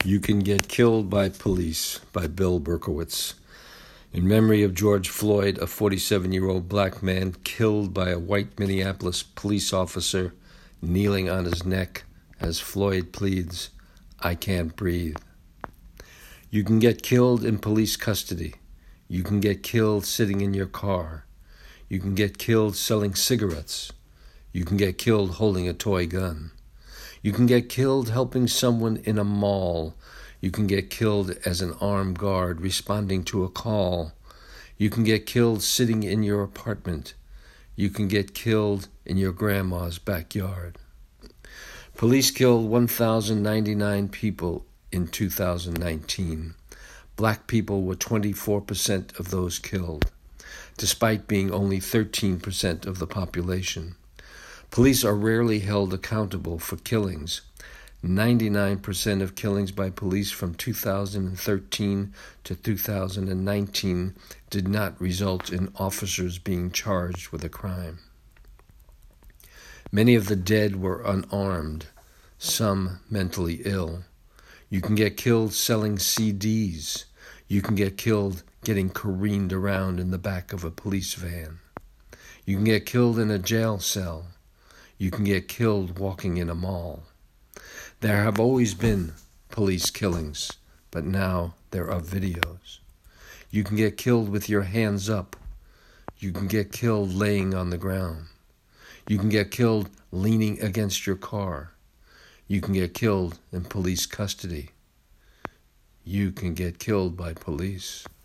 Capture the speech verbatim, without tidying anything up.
You Can Get Killed by Police by Bill Berkowitz. In memory of George Floyd, a forty-seven-year-old black man killed by a white Minneapolis police officer kneeling on his neck as Floyd pleads, "I can't breathe." You can get killed in police custody. You can get killed sitting in your car. You can get killed selling cigarettes. You can get killed holding a toy gun. You can get killed helping someone in a mall. You can get killed as an armed guard responding to a call. You can get killed sitting in your apartment. You can get killed in your grandma's backyard. Police killed one thousand ninety-nine people in two thousand nineteen. Black people were twenty-four percent of those killed, despite being only thirteen percent of the population. Police are rarely held accountable for killings. ninety-nine percent of killings by police from two thousand thirteen to two thousand nineteen did not result in officers being charged with a crime. Many of the dead were unarmed, some mentally ill. You can get killed selling C Ds. You can get killed getting careened around in the back of a police van. You can get killed in a jail cell. You can get killed walking in a mall. There have always been police killings, but now there are videos. You can get killed with your hands up. You can get killed laying on the ground. You can get killed leaning against your car. You can get killed in police custody. You can get killed by police.